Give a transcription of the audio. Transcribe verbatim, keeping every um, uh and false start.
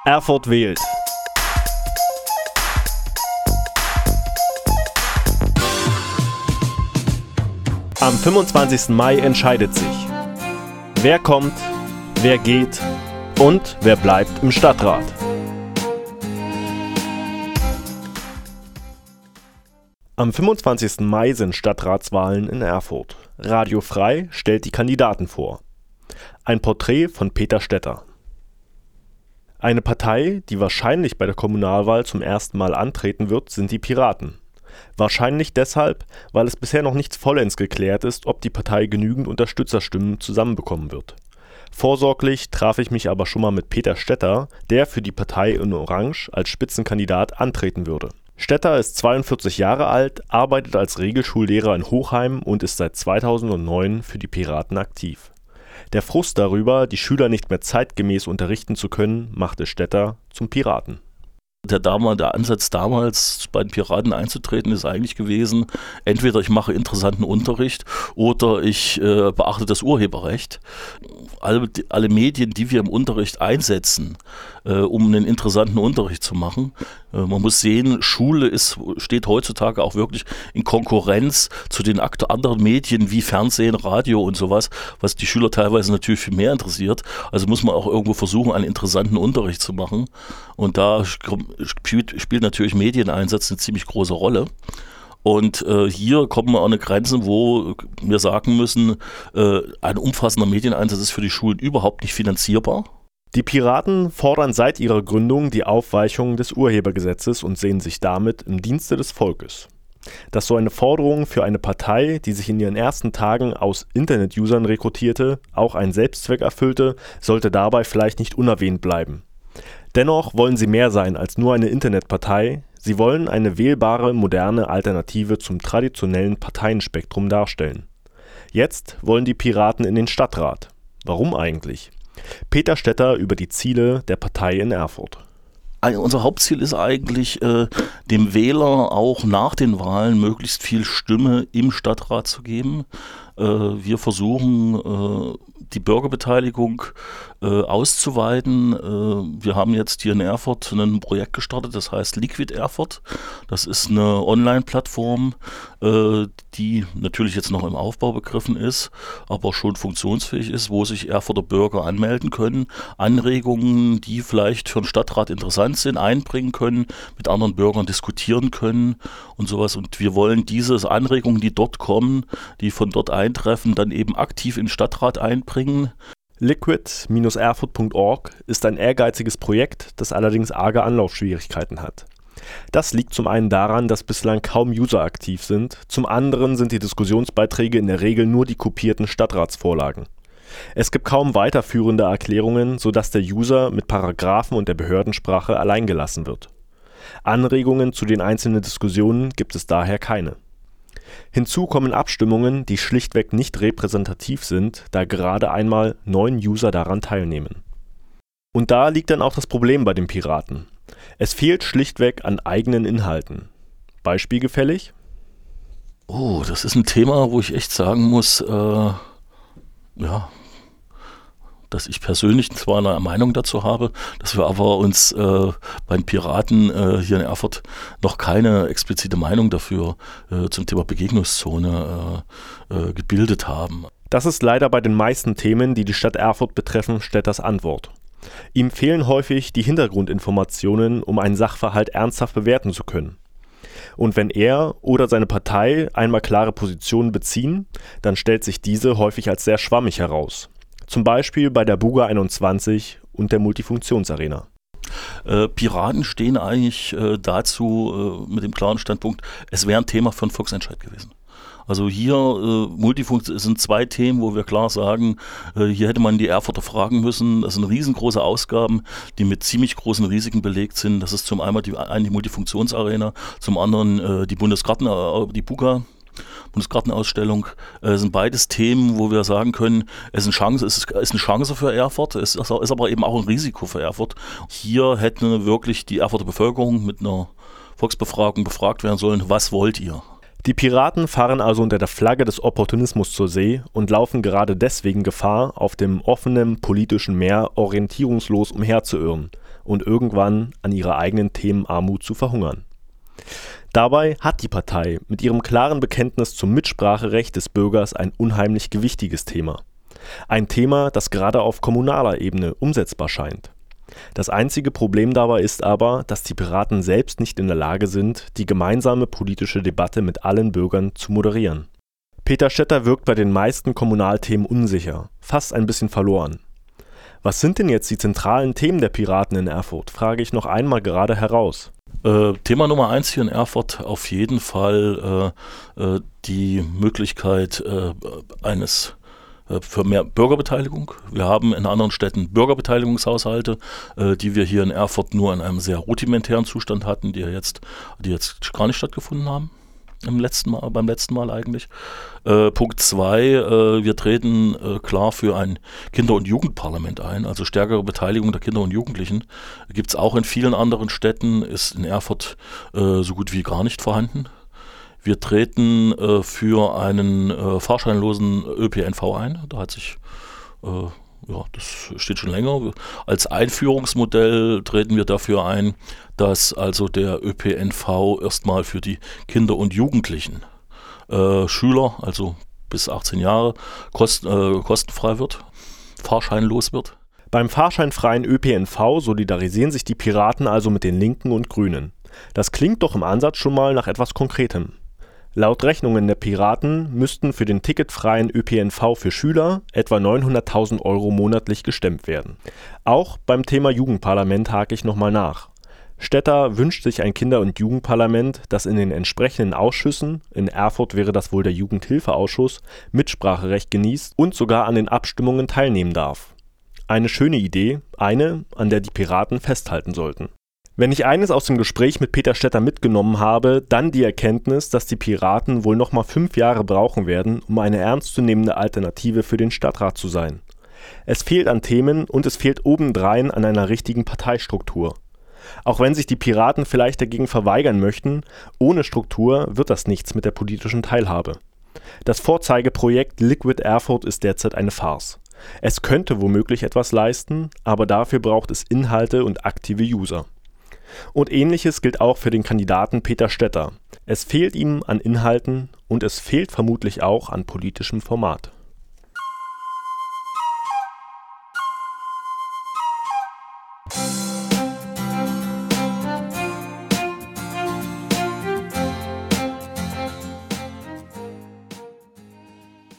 Erfurt wählt. Am fünfundzwanzigsten Mai entscheidet sich, wer kommt, wer geht und wer bleibt im Stadtrat. Am fünfundzwanzigsten Mai sind Stadtratswahlen in Erfurt. Radio Frei stellt die Kandidaten vor. Ein Porträt von Peter Stetter. Eine Partei, die wahrscheinlich bei der Kommunalwahl zum ersten Mal antreten wird, sind die Piraten. Wahrscheinlich deshalb, weil es bisher noch nicht vollends geklärt ist, ob die Partei genügend Unterstützerstimmen zusammenbekommen wird. Vorsorglich traf ich mich aber schon mal mit Peter Stetter, der für die Partei in Orange als Spitzenkandidat antreten würde. Stetter ist zweiundvierzig Jahre alt, arbeitet als Regelschullehrer in Hochheim und ist seit zweitausendneun für die Piraten aktiv. Der Frust darüber, die Schüler nicht mehr zeitgemäß unterrichten zu können, machte Stetter zum Piraten. Der, damal, der Ansatz damals bei den Piraten einzutreten ist eigentlich gewesen, entweder ich mache interessanten Unterricht oder ich äh, beachte das Urheberrecht. Alle, alle Medien, die wir im Unterricht einsetzen, äh, um einen interessanten Unterricht zu machen. Äh, man muss sehen, Schule ist, steht heutzutage auch wirklich in Konkurrenz zu den anderen Medien wie Fernsehen, Radio und sowas, was die Schüler teilweise natürlich viel mehr interessiert. Also muss man auch irgendwo versuchen, einen interessanten Unterricht zu machen. Und da spielt, spielt natürlich Medieneinsatz eine ziemlich große Rolle. Und äh, hier kommen wir an eine Grenze, wo wir sagen müssen, äh, ein umfassender Medieneinsatz ist für die Schulen überhaupt nicht finanzierbar. Die Piraten fordern seit ihrer Gründung die Aufweichung des Urhebergesetzes und sehen sich damit im Dienste des Volkes. Dass so eine Forderung für eine Partei, die sich in ihren ersten Tagen aus Internet-Usern rekrutierte, auch einen Selbstzweck erfüllte, sollte dabei vielleicht nicht unerwähnt bleiben. Dennoch wollen sie mehr sein als nur eine Internetpartei. Sie wollen eine wählbare, moderne Alternative zum traditionellen Parteienspektrum darstellen. Jetzt wollen die Piraten in den Stadtrat. Warum eigentlich? Peter Stetter über die Ziele der Partei in Erfurt. Unser Hauptziel ist eigentlich, äh, dem Wähler auch nach den Wahlen möglichst viel Stimme im Stadtrat zu geben. Äh, wir versuchen, äh, die Bürgerbeteiligung äh, auszuweiten. Äh, wir haben jetzt hier in Erfurt ein Projekt gestartet, das heißt Liquid Erfurt. Das ist eine Online-Plattform, äh, die natürlich jetzt noch im Aufbau begriffen ist, aber schon funktionsfähig ist, wo sich Erfurter Bürger anmelden können, Anregungen, die vielleicht für den Stadtrat interessant sind, einbringen können, mit anderen Bürgern diskutieren können und sowas. Und wir wollen diese Anregungen, die dort kommen, die von dort eintreffen, dann eben aktiv in den Stadtrat einbringen. liquid Bindestrich erfurt Punkt org ist ein ehrgeiziges Projekt, das allerdings arge Anlaufschwierigkeiten hat. Das liegt zum einen daran, dass bislang kaum User aktiv sind, zum anderen sind die Diskussionsbeiträge in der Regel nur die kopierten Stadtratsvorlagen. Es gibt kaum weiterführende Erklärungen, sodass der User mit Paragraphen und der Behördensprache alleingelassen wird. Anregungen zu den einzelnen Diskussionen gibt es daher keine. Hinzu kommen Abstimmungen, die schlichtweg nicht repräsentativ sind, da gerade einmal neun User daran teilnehmen. Und da liegt dann auch das Problem bei den Piraten. Es fehlt schlichtweg an eigenen Inhalten. Beispielgefällig? Oh, das ist ein Thema, wo ich echt sagen muss, äh, ja, dass ich persönlich zwar eine Meinung dazu habe, dass wir aber uns äh, bei den Piraten äh, hier in Erfurt noch keine explizite Meinung dafür äh, zum Thema Begegnungszone äh, äh, gebildet haben. Das ist leider bei den meisten Themen, die die Stadt Erfurt betreffen, Stetters Antwort. Ihm fehlen häufig die Hintergrundinformationen, um einen Sachverhalt ernsthaft bewerten zu können. Und wenn er oder seine Partei einmal klare Positionen beziehen, dann stellt sich diese häufig als sehr schwammig heraus. Zum Beispiel bei der Buga einundzwanzig und der Multifunktionsarena. Äh, Piraten stehen eigentlich äh, dazu äh, mit dem klaren Standpunkt, es wäre ein Thema für einen Volksentscheid gewesen. Also hier äh, Multifunktion sind zwei Themen, wo wir klar sagen, äh, hier hätte man die Erfurter fragen müssen. Das sind riesengroße Ausgaben, die mit ziemlich großen Risiken belegt sind. Das ist zum einen die, eine die Multifunktionsarena, zum anderen äh, die Bundesgarten, äh, die Buga. Bundesgartenausstellung, äh, sind beides Themen, wo wir sagen können, es ist eine Chance, es ist, ist eine Chance für Erfurt, es ist, ist aber eben auch ein Risiko für Erfurt. Hier hätte wirklich die Erfurter Bevölkerung mit einer Volksbefragung befragt werden sollen, was wollt ihr? Die Piraten fahren also unter der Flagge des Opportunismus zur See und laufen gerade deswegen Gefahr, auf dem offenen politischen Meer orientierungslos umherzuirren, und irgendwann an ihrer eigenen Themenarmut zu verhungern. Dabei hat die Partei mit ihrem klaren Bekenntnis zum Mitspracherecht des Bürgers ein unheimlich gewichtiges Thema. Ein Thema, das gerade auf kommunaler Ebene umsetzbar scheint. Das einzige Problem dabei ist aber, dass die Piraten selbst nicht in der Lage sind, die gemeinsame politische Debatte mit allen Bürgern zu moderieren. Peter Stetter wirkt bei den meisten Kommunalthemen unsicher, fast ein bisschen verloren. Was sind denn jetzt die zentralen Themen der Piraten in Erfurt, frage ich noch einmal gerade heraus. Äh, Thema Nummer eins hier in Erfurt auf jeden Fall äh, äh, die Möglichkeit äh, eines äh, für mehr Bürgerbeteiligung. Wir haben in anderen Städten Bürgerbeteiligungshaushalte, äh, die wir hier in Erfurt nur in einem sehr rudimentären Zustand hatten, die jetzt, die jetzt gar nicht stattgefunden haben. Im letzten Mal, beim letzten Mal eigentlich. Äh, Punkt zwei, äh, wir treten äh, klar für ein Kinder- und Jugendparlament ein, also stärkere Beteiligung der Kinder und Jugendlichen. Gibt es auch in vielen anderen Städten, ist in Erfurt äh, so gut wie gar nicht vorhanden. Wir treten äh, für einen äh, fahrscheinlosen Ö P N V ein, da hat sich äh, Ja, das steht schon länger. Als Einführungsmodell treten wir dafür ein, dass also der Ö P N V erstmal für die Kinder und Jugendlichen äh, Schüler, also bis achtzehn Jahre, kost, äh, kostenfrei wird, fahrscheinlos wird. Beim fahrscheinfreien Ö P N V solidarisieren sich die Piraten also mit den Linken und Grünen. Das klingt doch im Ansatz schon mal nach etwas Konkretem. Laut Rechnungen der Piraten müssten für den ticketfreien Ö P N V für Schüler etwa neunhunderttausend Euro monatlich gestemmt werden. Auch beim Thema Jugendparlament hake ich nochmal nach. Stetter wünscht sich ein Kinder- und Jugendparlament, das in den entsprechenden Ausschüssen, in Erfurt wäre das wohl der Jugendhilfeausschuss, Mitspracherecht genießt und sogar an den Abstimmungen teilnehmen darf. Eine schöne Idee, eine, an der die Piraten festhalten sollten. Wenn ich eines aus dem Gespräch mit Peter Stetter mitgenommen habe, dann die Erkenntnis, dass die Piraten wohl noch mal fünf Jahre brauchen werden, um eine ernstzunehmende Alternative für den Stadtrat zu sein. Es fehlt an Themen und es fehlt obendrein an einer richtigen Parteistruktur. Auch wenn sich die Piraten vielleicht dagegen verweigern möchten, ohne Struktur wird das nichts mit der politischen Teilhabe. Das Vorzeigeprojekt Liquid Erfurt ist derzeit eine Farce. Es könnte womöglich etwas leisten, aber dafür braucht es Inhalte und aktive User. Und Ähnliches gilt auch für den Kandidaten Peter Stetter. Es fehlt ihm an Inhalten und es fehlt vermutlich auch an politischem Format.